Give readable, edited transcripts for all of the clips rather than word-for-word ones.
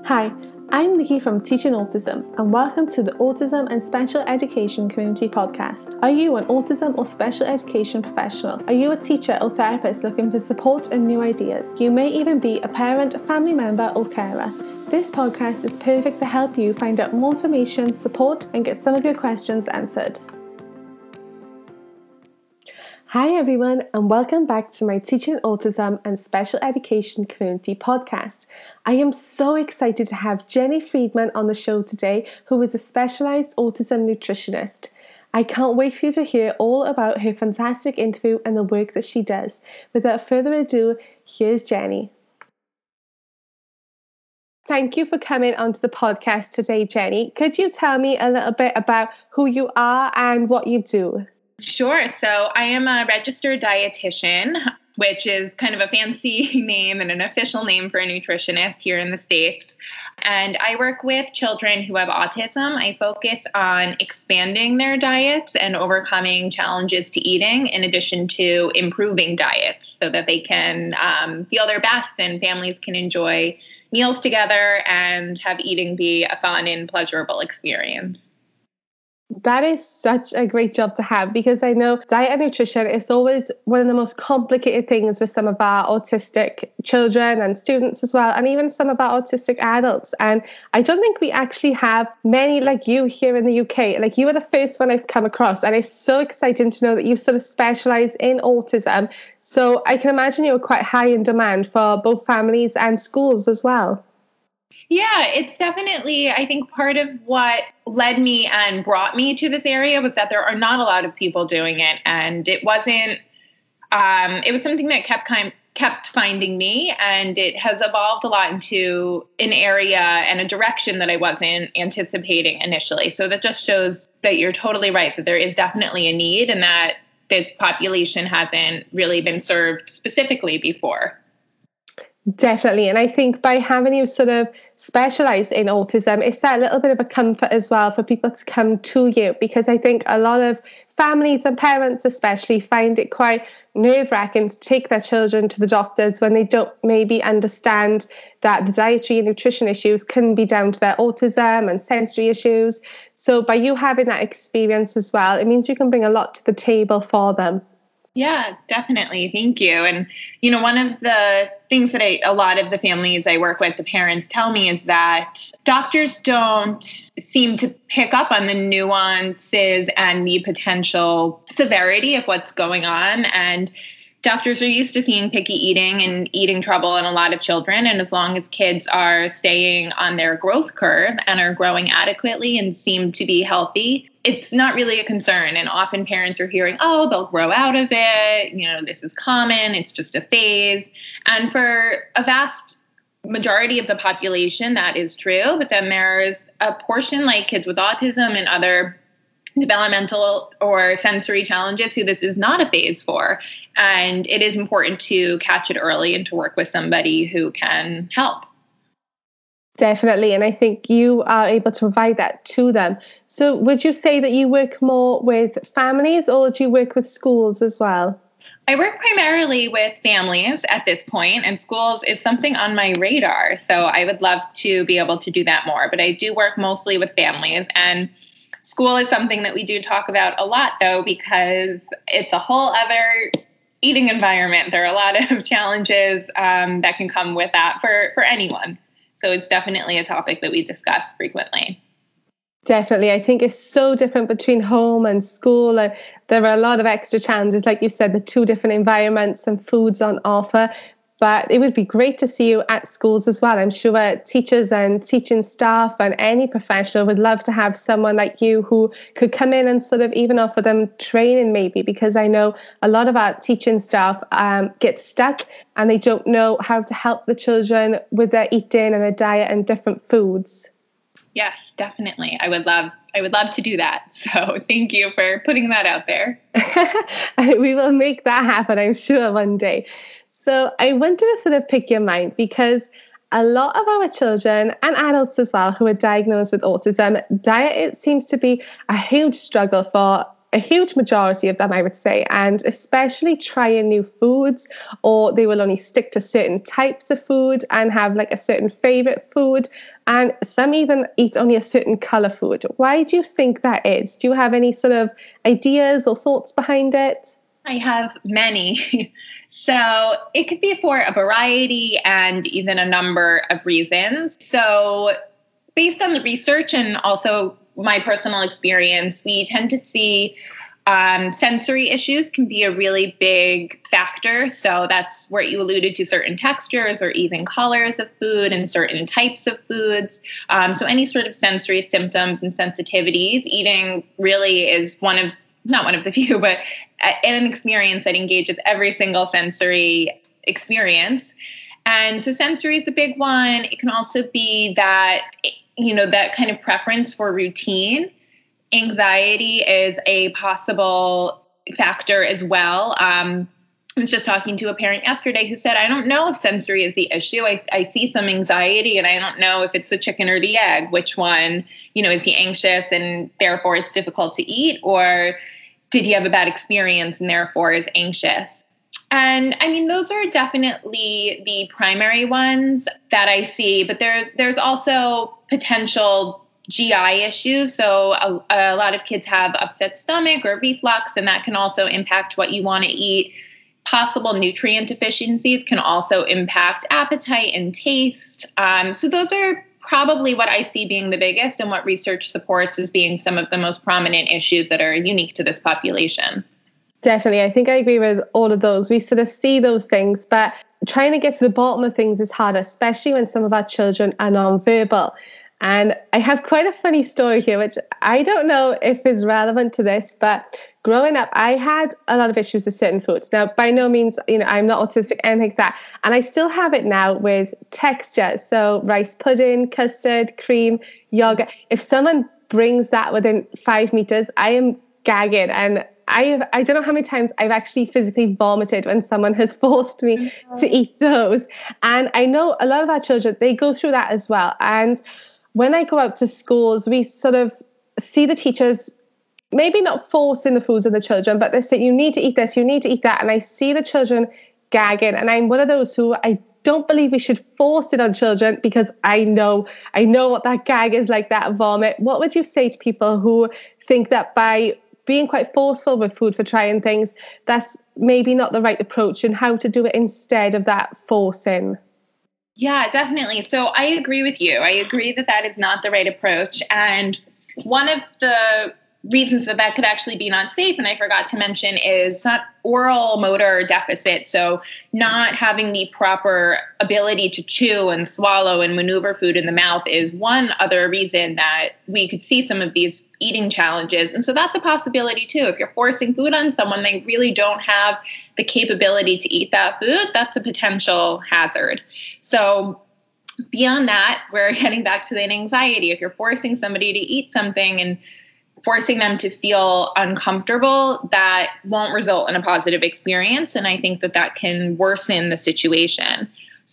Hi, I'm Nikki from Teaching Autism, and welcome to the Autism and Special Education Community Podcast. Are you an autism or special education professional? Are you a teacher or therapist looking for support and new ideas? You may even be a parent, family member, or carer. This podcast is perfect to help you find out more information, support, and get some of your questions answered. Hi everyone, and welcome back to my Teaching Autism and Special Education Community Podcast. I am so excited to have Jenny Friedman on the show today, who is a specialised autism nutritionist. I can't wait for you to hear all about her fantastic interview and the work that she does. Without further ado, here's Jenny. Thank you for coming onto the podcast today, Jenny. Could you tell me a little bit about who you are and what you do? Sure. So I am a registered dietitian, which is kind of a fancy name and an official name for a nutritionist here in the States. And I work with children who have autism. I focus on expanding their diets and overcoming challenges to eating, in addition to improving diets so that they can feel their best and families can enjoy meals together and have eating be a fun and pleasurable experience. That is such a great job to have, because I know diet and nutrition is always one of the most complicated things with some of our autistic children and students as well, and even some of our autistic adults. And I don't think we actually have many like you here in the UK. Like, you are the first one I've come across, and it's so exciting to know that you sort of specialize in autism. So I can imagine you're quite high in demand for both families and schools as well. Yeah, it's definitely, I think, part of what led me and brought me to this area was that there are not a lot of people doing it. And it wasn't, it was something that kept finding me, and it has evolved a lot into an area and a direction that I wasn't anticipating initially. So that just shows that you're totally right, that there is definitely a need and that this population hasn't really been served specifically before. Definitely. And I think by having you sort of specialize in autism, it's that little bit of a comfort as well for people to come to you, because I think a lot of families and parents especially find it quite nerve-wracking to take their children to the doctors when they don't maybe understand that the dietary and nutrition issues can be down to their autism and sensory issues. So by you having that experience as well, it means you can bring a lot to the table for them. Yeah, definitely. Thank you. And, you know, one of the things that a lot of the families I work with, the parents tell me, is that doctors don't seem to pick up on the nuances and the potential severity of what's going on. And doctors are used to seeing picky eating and eating trouble in a lot of children. And as long as kids are staying on their growth curve and are growing adequately and seem to be healthy, it's not really a concern. And often parents are hearing, oh, they'll grow out of it. You know, this is common. It's just a phase. And for a vast majority of the population, that is true. But then there's a portion like kids with autism and other developmental or sensory challenges who this is not a phase for. And it is important to catch it early and to work with somebody who can help. Definitely. And I think you are able to provide that to them. So would you say that you work more with families, or do you work with schools as well? I work primarily with families at this point, and schools is something on my radar. So I would love to be able to do that more. But I do work mostly with families. And school is something that we do talk about a lot, though, because it's a whole other eating environment. There are a lot of challenges that can come with that for anyone. So it's definitely a topic that we discuss frequently. Definitely. I think it's so different between home and school. And there are a lot of extra challenges, like you said, the two different environments and foods on offer. But it would be great to see you at schools as well. I'm sure teachers and teaching staff and any professional would love to have someone like you who could come in and sort of even offer them training maybe, because I know a lot of our teaching staff get stuck and they don't know how to help the children with their eating and their diet and different foods. Yes, definitely. I would love to do that. So thank you for putting that out there. We will make that happen, I'm sure, one day. So I wanted to sort of pick your mind, because a lot of our children and adults as well who are diagnosed with autism, diet, it seems to be a huge struggle for a huge majority of them, I would say, and especially trying new foods, or they will only stick to certain types of food and have like a certain favorite food. And some even eat only a certain color food. Why do you think that is? Do you have any sort of ideas or thoughts behind it? I have many. So it could be for a variety and even a number of reasons. So based on the research and also my personal experience, we tend to see sensory issues can be a really big factor. So that's where you alluded to certain textures or even colors of food and certain types of foods. So any sort of sensory symptoms and sensitivities, eating really is not one of the few, but an experience that engages every single sensory experience. And so sensory is a big one. It can also be that, that kind of preference for routine. Anxiety is a possible factor as well. I was just talking to a parent yesterday who said, I don't know if sensory is the issue. I see some anxiety and I don't know if it's the chicken or the egg. Which one, is he anxious and therefore it's difficult to eat? Or did he have a bad experience and therefore is anxious? And I mean, those are definitely the primary ones that I see, but there's also potential GI issues. So a lot of kids have upset stomach or reflux, and that can also impact what you want to eat. Possible nutrient deficiencies can also impact appetite and taste. So those are probably what I see being the biggest and what research supports as being some of the most prominent issues that are unique to this population. Definitely. I think I agree with all of those. We sort of see those things, but trying to get to the bottom of things is hard, especially when some of our children are nonverbal. And I have quite a funny story here, which I don't know if is relevant to this, but growing up, I had a lot of issues with certain foods. Now, by no means, I'm not autistic, anything like that. And I still have it now with texture. So rice pudding, custard, cream, yogurt. If someone brings that within 5 meters, I am gagging. And I don't know how many times I've actually physically vomited when someone has forced me to eat those. And I know a lot of our children, they go through that as well. And when I go out to schools, we sort of see the teachers maybe not forcing the foods on the children, but they say, you need to eat this, you need to eat that. And I see the children gagging. And I'm one of those who I don't believe we should force it on children, because I know what that gag is like, that vomit. What would you say to people who think that by being quite forceful with food for trying things, that's maybe not the right approach, and how to do it instead of that forcing? Yeah, definitely. So I agree with you. I agree that is not the right approach. And one of the reasons that could actually be not safe, and I forgot to mention, is oral motor deficit. So not having the proper ability to chew and swallow and maneuver food in the mouth is one other reason that we could see some of these eating challenges. And so that's a possibility too. If you're forcing food on someone, they really don't have the capability to eat that food, that's a potential hazard. So beyond that, we're getting back to the anxiety. If you're forcing somebody to eat something and forcing them to feel uncomfortable, that won't result in a positive experience. And I think that can worsen the situation.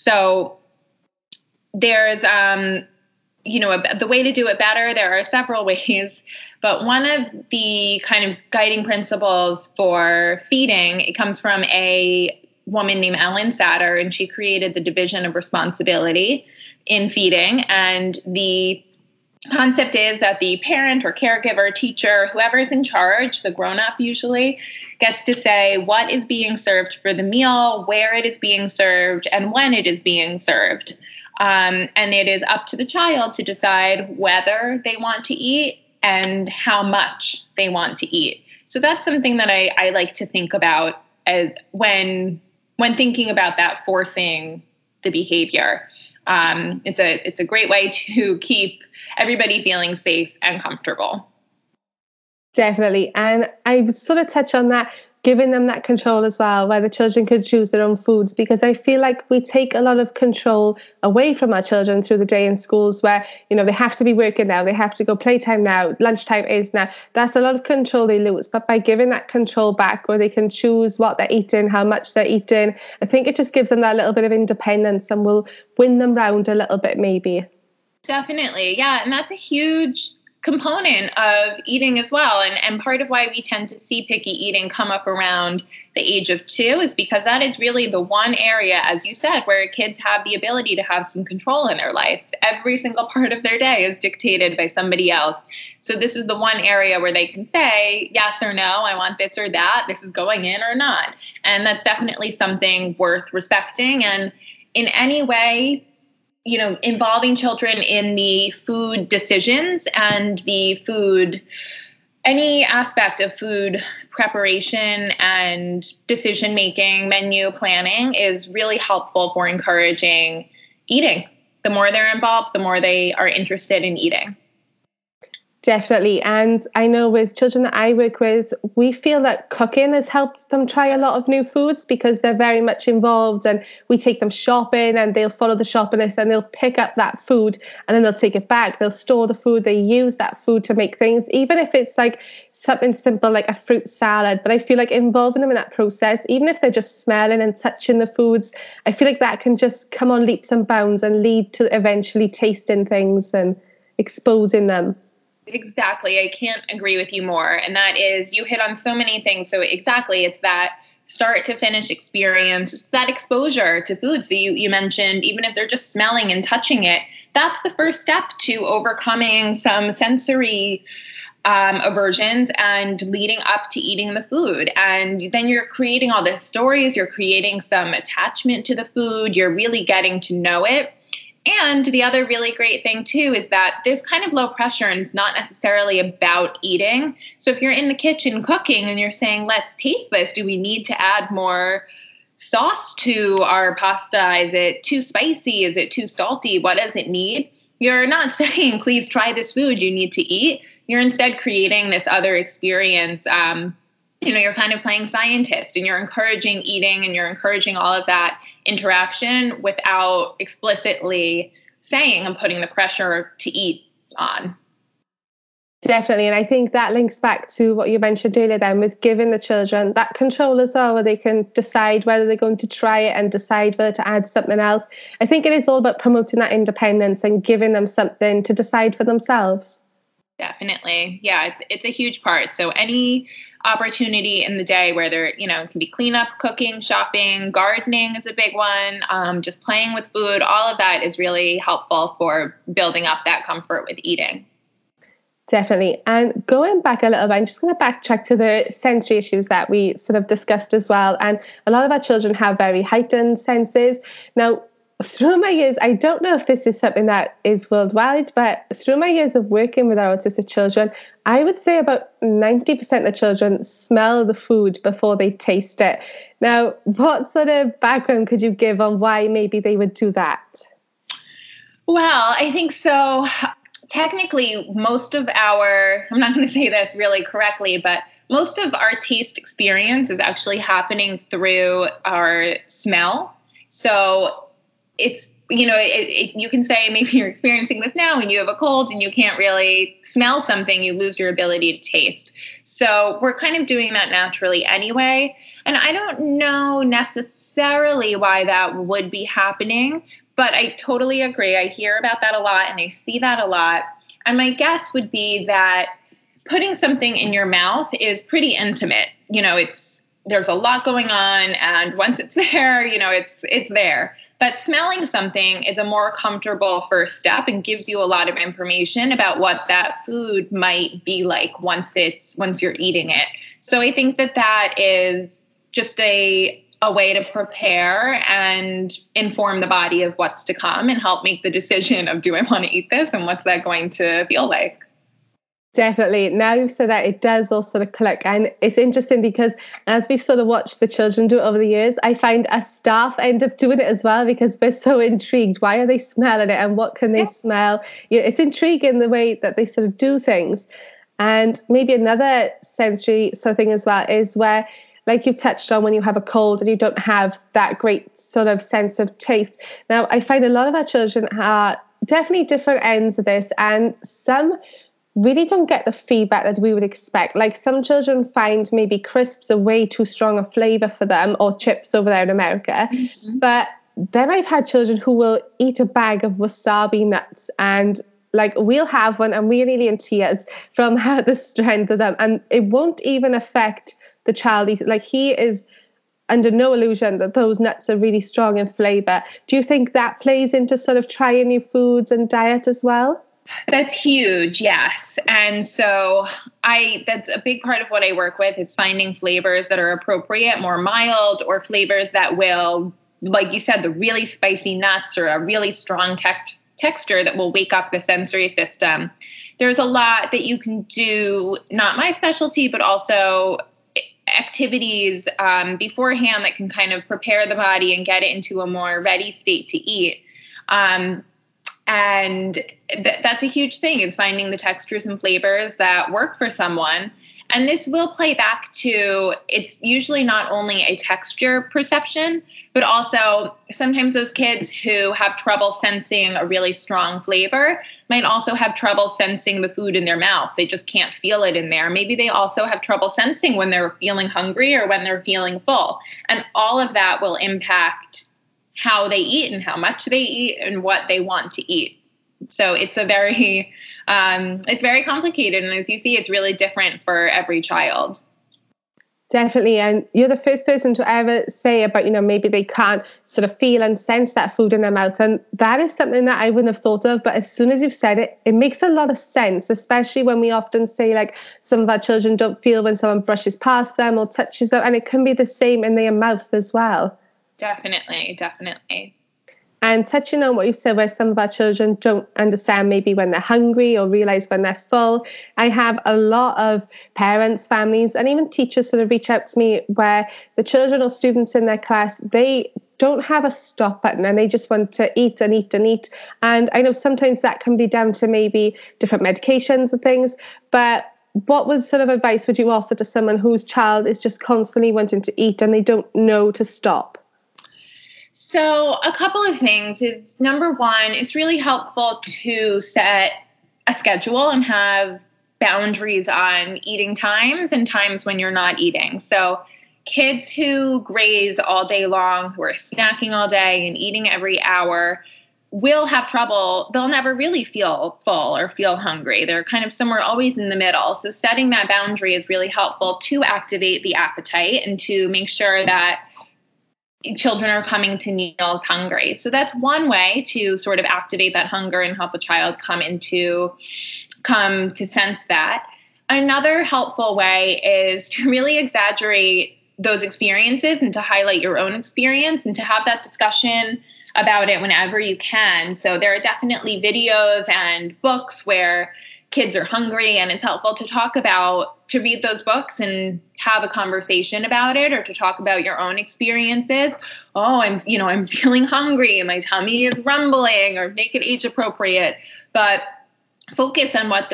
So there's, the way to do it better. There are several ways, but one of the kind of guiding principles for feeding, it comes from a woman named Ellen Satter, and she created the division of responsibility in feeding. And the concept is that the parent or caregiver, teacher, whoever is in charge, the grown-up usually, gets to say what is being served for the meal, where it is being served, and when it is being served. And it is up to the child to decide whether they want to eat and how much they want to eat. So that's something that I like to think about as when thinking about that forcing the behavior. It's a great way to keep everybody feeling safe and comfortable. Definitely. And I would sort of touch on that, giving them that control as well, where the children could choose their own foods, because I feel like we take a lot of control away from our children through the day in schools where, they have to be working now, they have to go playtime now, lunchtime is now. That's a lot of control they lose. But by giving that control back, where they can choose what they're eating, how much they're eating, I think it just gives them that little bit of independence and will win them round a little bit maybe. Definitely. Yeah. And that's a huge component of eating as well. And part of why we tend to see picky eating come up around the age of 2 is because that is really the one area, as you said, where kids have the ability to have some control in their life. Every single part of their day is dictated by somebody else. So this is the one area where they can say yes or no, I want this or that, this is going in or not. And that's definitely something worth respecting. And in any way, involving children in the food decisions and any aspect of food preparation and decision making, menu planning is really helpful for encouraging eating. The more they're involved, the more they are interested in eating. Definitely. And I know with children that I work with, we feel that cooking has helped them try a lot of new foods because they're very much involved, and we take them shopping and they'll follow the shopping list and they'll pick up that food and then they'll take it back. They'll store the food. They use that food to make things, even if it's like something simple like a fruit salad. But I feel like involving them in that process, even if they're just smelling and touching the foods, I feel like that can just come on leaps and bounds and lead to eventually tasting things and exposing them. Exactly. I can't agree with you more. And that is, you hit on so many things. So exactly, it's that start to finish experience, it's that exposure to food. So you mentioned, even if they're just smelling and touching it, that's the first step to overcoming some sensory aversions and leading up to eating the food. And then you're creating all the stories, you're creating some attachment to the food, you're really getting to know it. And the other really great thing, too, is that there's kind of low pressure and it's not necessarily about eating. So if you're in the kitchen cooking and you're saying, let's taste this, do we need to add more sauce to our pasta? Is it too spicy? Is it too salty? What does it need? You're not saying, please try this food you need to eat. You're instead creating this other experience. You're kind of playing scientist and you're encouraging eating and you're encouraging all of that interaction without explicitly saying and putting the pressure to eat on. Definitely. And I think that links back to what you mentioned earlier then with giving the children that control as well, where they can decide whether they're going to try it and decide whether to add something else. I think it is all about promoting that independence and giving them something to decide for themselves. Definitely. Yeah, it's a huge part. So any opportunity in the day where there, it can be cleanup, cooking, shopping, gardening is a big one. Just playing with food, all of that is really helpful for building up that comfort with eating. Definitely. And going back a little bit, I'm just going to backtrack to the sensory issues that we sort of discussed as well. And a lot of our children have very heightened senses. Now, through my years, I don't know if this is something that is worldwide, but through my years of working with our autistic children, I would say about 90% of the children smell the food before they taste it. Now, what sort of background could you give on why maybe they would do that? Well, I think so. Technically, most of I'm not going to say this really correctly, but most of our taste experience is actually happening through our smell. So it's, you can say maybe you're experiencing this now when you have a cold and you can't really smell something, you lose your ability to taste. So we're kind of doing that naturally anyway. And I don't know necessarily why that would be happening, but I totally agree. I hear about that a lot and I see that a lot. And my guess would be that putting something in your mouth is pretty intimate. There's a lot going on, and once it's there, it's there. But smelling something is a more comfortable first step and gives you a lot of information about what that food might be like once you're eating it. So I think that is just a way to prepare and inform the body of what's to come and help make the decision of, do I want to eat this and what's that going to feel like? Definitely. Now you've said that, it does all sort of click. And it's interesting because as we've sort of watched the children do it over the years, I find us staff end up doing it as well because we're so intrigued. Why are they smelling it and what can they smell? It's intriguing the way that they sort of do things. And maybe another sensory sort of thing as well is where, like you've touched on, when you have a cold and you don't have that great sort of sense of taste. Now, I find a lot of our children are definitely different ends of this, and some really don't get the feedback that we would expect. Like some children find maybe crisps are way too strong a flavor for them, or chips over there in America. Mm-hmm. But then I've had children who will eat a bag of wasabi nuts and like we'll have one and we're nearly in tears from how the strength of them, and it won't even affect the child. Like he is under no illusion that those nuts are really strong in flavor. Do you think that plays into sort of trying new foods and diet as well? That's huge, yes. And so that's a big part of what I work with, is finding flavors that are appropriate, more mild, or flavors that will, like you said, the really spicy nuts or a really strong texture that will wake up the sensory system. There's a lot that you can do, not my specialty, but also activities beforehand that can kind of prepare the body and get it into a more ready state to eat. And that's a huge thing, is finding the textures and flavors that work for someone. And this will play back to, it's usually not only a texture perception, but also sometimes those kids who have trouble sensing a really strong flavor might also have trouble sensing the food in their mouth. They just can't feel it in there. Maybe they also have trouble sensing when they're feeling hungry or when they're feeling full. And all of that will impact how they eat and how much they eat and what they want to eat. So it's very complicated. And as you see, it's really different for every child. Definitely. And you're the first person to ever say about, maybe they can't sort of feel and sense that food in their mouth. And that is something that I wouldn't have thought of. But as soon as you've said it, it makes a lot of sense, especially when we often say like some of our children don't feel when someone brushes past them or touches them. And it can be the same in their mouth as well. Definitely. And touching on what you said, where some of our children don't understand maybe when they're hungry or realize when they're full, I have a lot of parents, families, and even teachers sort of reach out to me where the children or students in their class, they don't have a stop button and they just want to eat and eat and eat. And I know sometimes that can be down to maybe different medications and things, but what was sort of advice would you offer to someone whose child is just constantly wanting to eat and they don't know to stop? So a couple of things is, number one, it's really helpful to set a schedule and have boundaries on eating times and times when you're not eating. So kids who graze all day long, who are snacking all day and eating every hour, will have trouble. They'll never really feel full or feel hungry. They're kind of somewhere always in the middle. So setting that boundary is really helpful to activate the appetite and to make sure that children are coming to meals hungry. So that's one way to sort of activate that hunger and help a child come to sense that. Another helpful way is to really exaggerate those experiences and to highlight your own experience and to have that discussion about it whenever you can. So there are definitely videos and books where kids are hungry, and it's helpful to read those books and have a conversation about it, or to talk about your own experiences. Oh, I'm feeling hungry and my tummy is rumbling, or make it age appropriate, but focus on what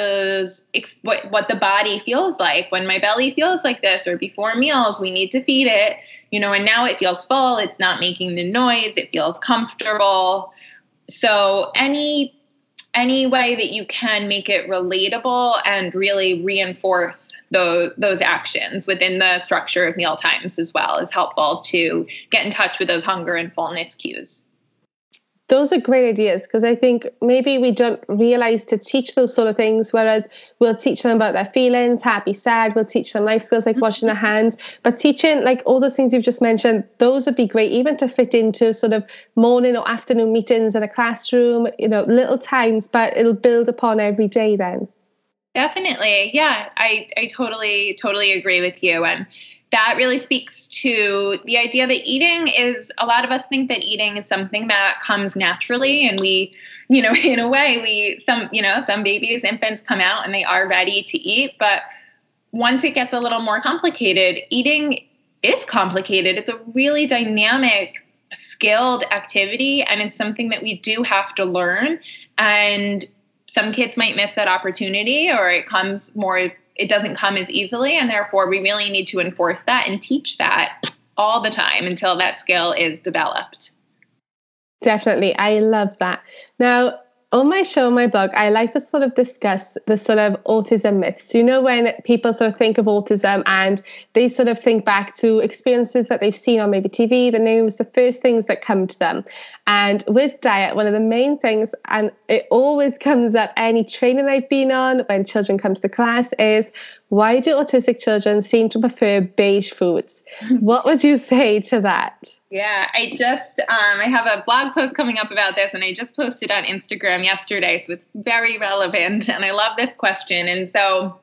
the body feels like. When my belly feels like this, or before meals, we need to feed it, and now it feels full. It's not making the noise. It feels comfortable. So any way that you can make it relatable and really reinforce those actions within the structure of meal times as well is helpful to get in touch with those hunger and fullness cues. Those are great ideas, because I think maybe we don't realize to teach those sort of things, whereas we'll teach them about their feelings, happy, sad, we'll teach them life skills like washing their hands, but teaching like all those things you've just mentioned, those would be great even to fit into sort of morning or afternoon meetings in a classroom, little times, but it'll build upon every day then. Definitely. Yeah, I totally agree with you. And that really speaks to the idea that a lot of us think that eating is something that comes naturally. And we, in a way, some babies, infants come out and they are ready to eat. But once it gets a little more complicated, eating is complicated. It's a really dynamic, skilled activity. And it's something that we do have to learn. And some kids might miss that opportunity, or it doesn't come as easily. And therefore, we really need to enforce that and teach that all the time until that skill is developed. Definitely. I love that. Now, On my show, my blog, I like to sort of discuss the sort of autism myths. When people sort of think of autism and they sort of think back to experiences that they've seen on maybe TV, the news, the first things that come to them. And with diet, one of the main things, and it always comes up any training I've been on when children come to the class, is why do autistic children seem to prefer beige foods? What would you say to that? Yeah, I have a blog post coming up about this, and I just posted on Instagram yesterday, so it's very relevant, and I love this question. And so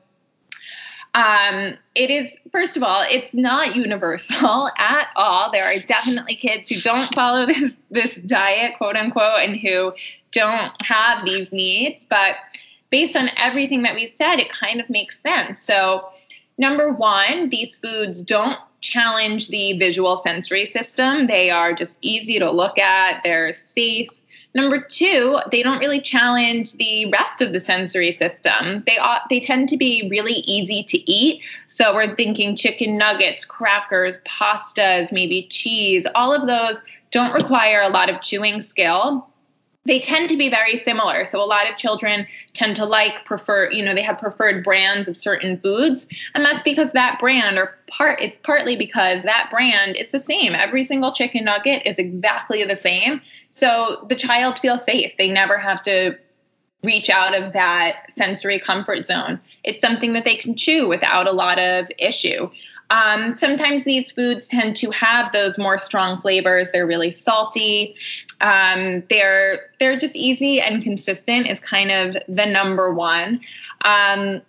it is, first of all, it's not universal at all. There are definitely kids who don't follow this diet, quote unquote, and who don't have these needs. But based on everything that we've said, it kind of makes sense. So number one, these foods don't challenge the visual sensory system. They are just easy to look at. They're safe. Number two, they don't really challenge the rest of the sensory system. They tend to be really easy to eat. So we're thinking chicken nuggets, crackers, pastas, maybe cheese. All of those don't require a lot of chewing skill. They tend to be very similar. So a lot of children tend to they have preferred brands of certain foods. And that's because that brand, it's partly because that brand, it's the same. Every single chicken nugget is exactly the same. So the child feels safe. They never have to reach out of that sensory comfort zone. It's something that they can chew without a lot of issue. Sometimes these foods tend to have those more strong flavors. They're really salty. They're just easy and consistent is kind of the number one. And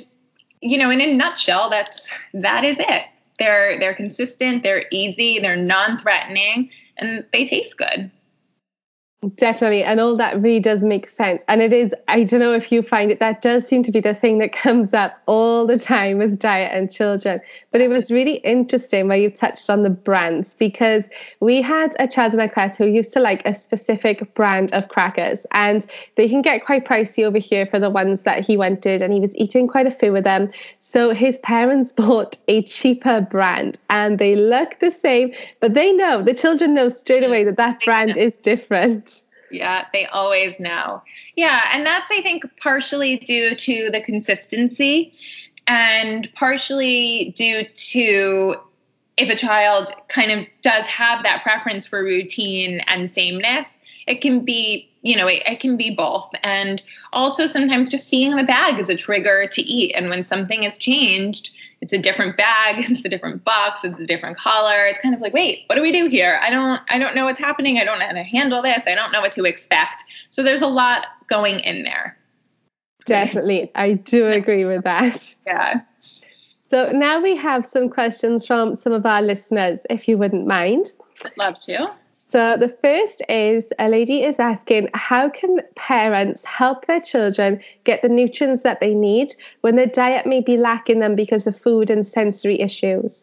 in a nutshell, that is it. They're consistent. They're easy. They're non-threatening, and they taste good. Definitely. And all that really does make sense. And it is, I don't know if you find it, that does seem to be the thing that comes up all the time with diet and children. But it was really interesting where you touched on the brands, because we had a child in our class who used to like a specific brand of crackers, and they can get quite pricey over here for the ones that he wanted, and he was eating quite a few of them. So his parents bought a cheaper brand, and they look the same, but the children know straight away that brand is different. Yeah, they always know. Yeah, and that's, I think, partially due to the consistency and partially due to if a child kind of does have that preference for routine and sameness, it can be, it can be both. And also sometimes just seeing the bag is a trigger to eat. And when something has changed, it's a different bag, it's a different box, it's a different color. It's kind of like, wait, what do we do here? I don't know what's happening. I don't know how to handle this. I don't know what to expect. So there's a lot going in there. Definitely. I do agree with that. Yeah. So now we have some questions from some of our listeners, if you wouldn't mind. I'd love to. So the first is, a lady is asking, how can parents help their children get the nutrients that they need when their diet may be lacking them because of food and sensory issues?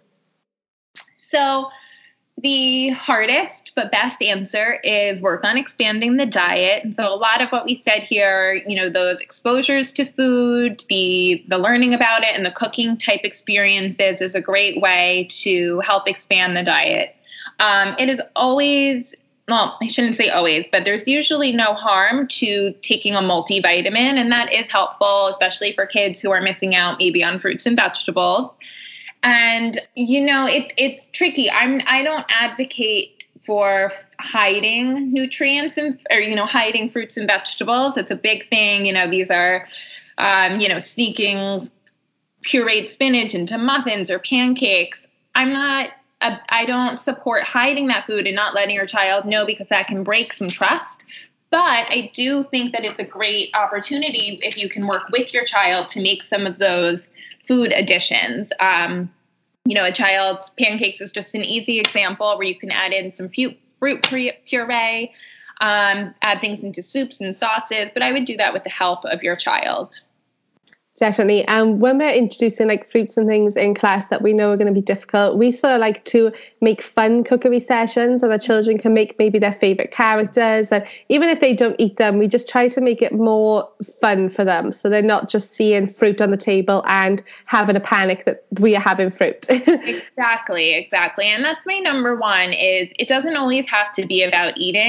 So the hardest but best answer is work on expanding the diet. So a lot of what we said here, those exposures to food, the learning about it and the cooking type experiences is a great way to help expand the diet. It is always, well, I shouldn't say always, but there's usually no harm to taking a multivitamin, and that is helpful, especially for kids who are missing out maybe on fruits and vegetables. And, it's tricky. I don't advocate for hiding nutrients hiding fruits and vegetables. It's a big thing. These are, sneaking pureed spinach into muffins or pancakes. I don't support hiding that food and not letting your child know, because that can break some trust. But I do think that it's a great opportunity if you can work with your child to make some of those food additions. A child's pancakes is just an easy example where you can add in some fruit puree, add things into soups and sauces. But I would do that with the help of your child. Definitely. And when we're introducing like fruits and things in class that we know are going to be difficult, we sort of like to make fun cookery sessions, and the children can make maybe their favorite characters. And even if they don't eat them, we just try to make it more fun for them. So they're not just seeing fruit on the table and having a panic that we are having fruit. Exactly. And that's my number one, is it doesn't always have to be about eating.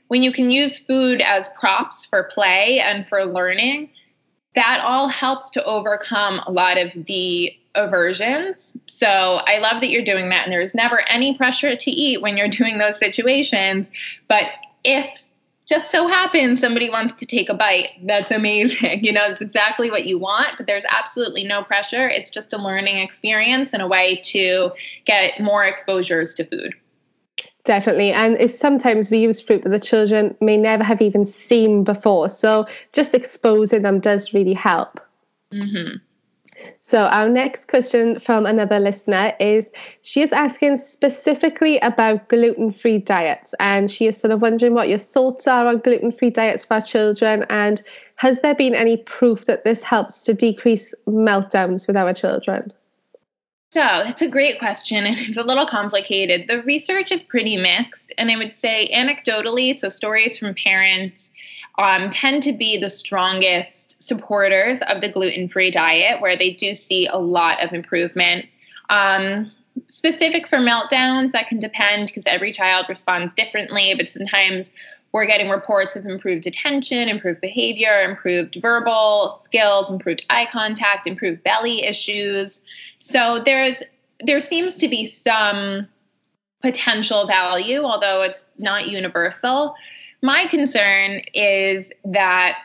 when you can use food as props for play and for learning, that all helps to overcome a lot of the aversions. So I love that you're doing that. And there's never any pressure to eat when you're doing those situations. But if just so happens somebody wants to take a bite, that's amazing. It's exactly what you want, but there's absolutely no pressure. It's just a learning experience and a way to get more exposures to food. Definitely. And it's sometimes we use fruit that the children may never have even seen before. So just exposing them does really help. Mm-hmm. So our next question from another listener is, she is asking specifically about gluten-free diets, and she is sort of wondering what your thoughts are on gluten-free diets for our children, and has there been any proof that this helps to decrease meltdowns with our children? So that's a great question, and it's a little complicated. The research is pretty mixed, and I would say anecdotally, so stories from parents tend to be the strongest supporters of the gluten-free diet, where they do see a lot of improvement. Specific for meltdowns, that can depend because every child responds differently, but sometimes we're getting reports of improved attention, improved behavior, improved verbal skills, improved eye contact, improved belly issues. So there seems to be some potential value, although it's not universal. My concern is that,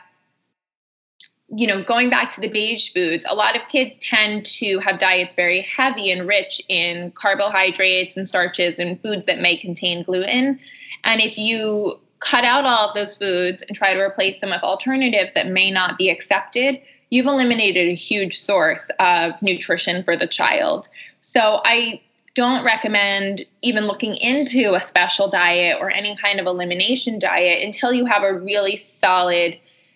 going back to the beige foods, a lot of kids tend to have diets very heavy and rich in carbohydrates and starches and foods that may contain gluten. And if you cut out all of those foods and try to replace them with alternatives that may not be accepted, you've eliminated a huge source of nutrition for the child. So I don't recommend even looking into a special diet or any kind of elimination diet until you have a really solid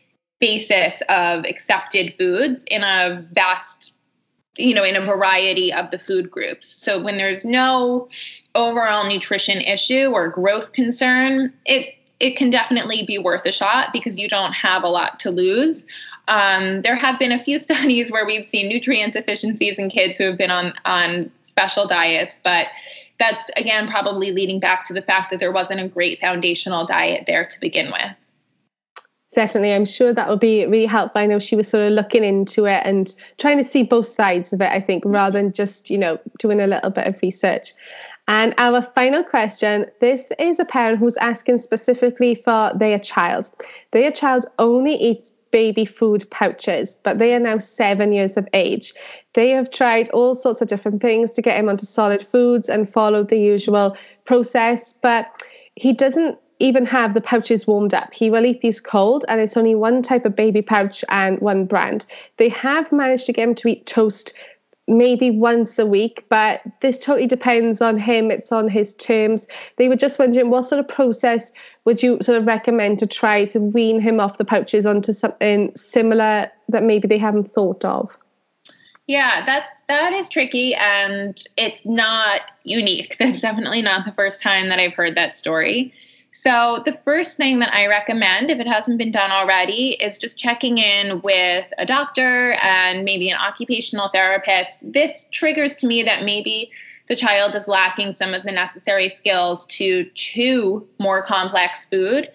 basis of accepted foods in a vast, in a variety of the food groups. So when there's no overall nutrition issue or growth concern, it can definitely be worth a shot because you don't have a lot to lose. There have been a few studies where we've seen nutrient deficiencies in kids who have been on special diets, but that's, again, probably leading back to the fact that there wasn't a great foundational diet there to begin with. Definitely. I'm sure that will be really helpful. I know she was sort of looking into it and trying to see both sides of it, I think, rather than just, doing a little bit of research. And our final question, this is a parent who's asking specifically for their child. Their child only eats baby food pouches, but they are now 7 years of age. They have tried all sorts of different things to get him onto solid foods and followed the usual process, but he doesn't even have the pouches warmed up. He will eat these cold, and it's only one type of baby pouch and one brand. They have managed to get him to eat toast maybe once a week, but this totally depends on him. It's on his terms. They were just wondering, what sort of process would you sort of recommend to try to wean him off the pouches onto something similar that maybe they haven't thought of? Yeah, that is tricky, and it's not unique. That's definitely not the first time that I've heard that story. So the first thing that I recommend, if it hasn't been done already, is just checking in with a doctor and maybe an occupational therapist. This triggers to me that maybe the child is lacking some of the necessary skills to chew more complex food.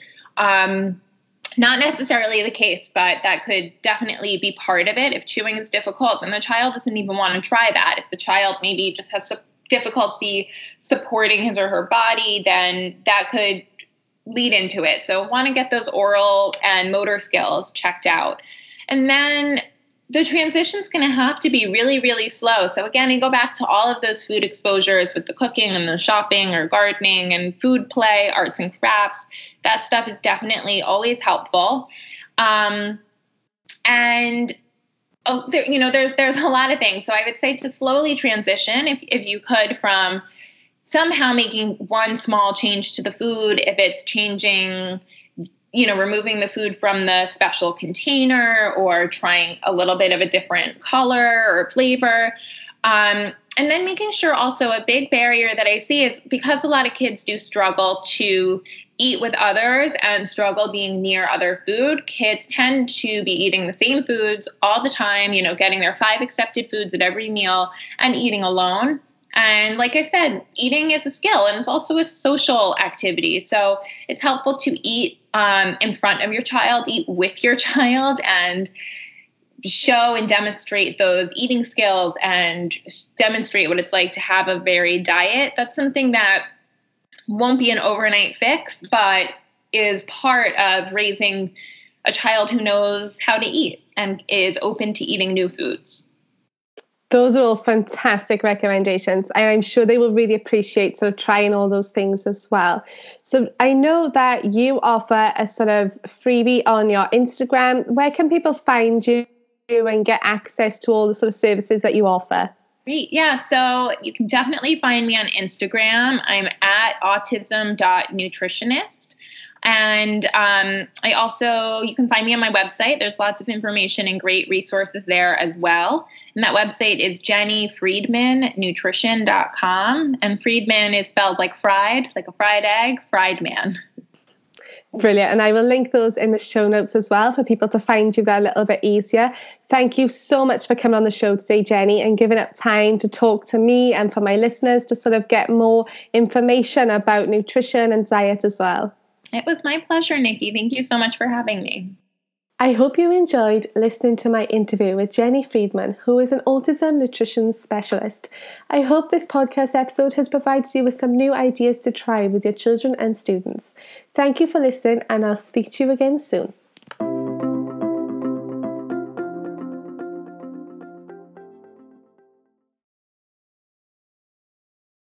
Not necessarily the case, but that could definitely be part of it. If chewing is difficult, then the child doesn't even want to try that. If the child maybe just has difficulty supporting his or her body, then that could lead into it. So want to get those oral and motor skills checked out. And then the transition is going to have to be really, really slow. So again, I go back to all of those food exposures with the cooking and the shopping or gardening and food play, arts and crafts. That stuff is definitely always helpful. There's a lot of things. So I would say to slowly transition, if you could, from somehow making one small change to the food, if it's changing, removing the food from the special container or trying a little bit of a different color or flavor. And then making sure also a big barrier that I see is because a lot of kids do struggle to eat with others and struggle being near other food, kids tend to be eating the same foods all the time, getting their 5 accepted foods at every meal and eating alone. And like I said, eating is a skill and it's also a social activity. So it's helpful to eat in front of your child, eat with your child, and show and demonstrate those eating skills and demonstrate what it's like to have a varied diet. That's something that won't be an overnight fix, but is part of raising a child who knows how to eat and is open to eating new foods. Those are all fantastic recommendations. And I'm sure they will really appreciate sort of trying all those things as well. So I know that you offer a sort of freebie on your Instagram. Where can people find you and get access to all the sort of services that you offer? Great. Yeah. So you can definitely find me on Instagram. I'm at autism.nutritionist. And you can find me on my website. There's lots of information and great resources there as well. And that website is jennyfriedmannutrition.com. And Friedman is spelled like fried, like a fried egg, fried man. Brilliant. And I will link those in the show notes as well for people to find you there a little bit easier. Thank you so much for coming on the show today, Jenny, and giving up time to talk to me and for my listeners to sort of get more information about nutrition and diet as well. It was my pleasure, Nikki. Thank you so much for having me. I hope you enjoyed listening to my interview with Jenny Friedman, who is an autism nutrition specialist. I hope this podcast episode has provided you with some new ideas to try with your children and students. Thank you for listening, and I'll speak to you again soon.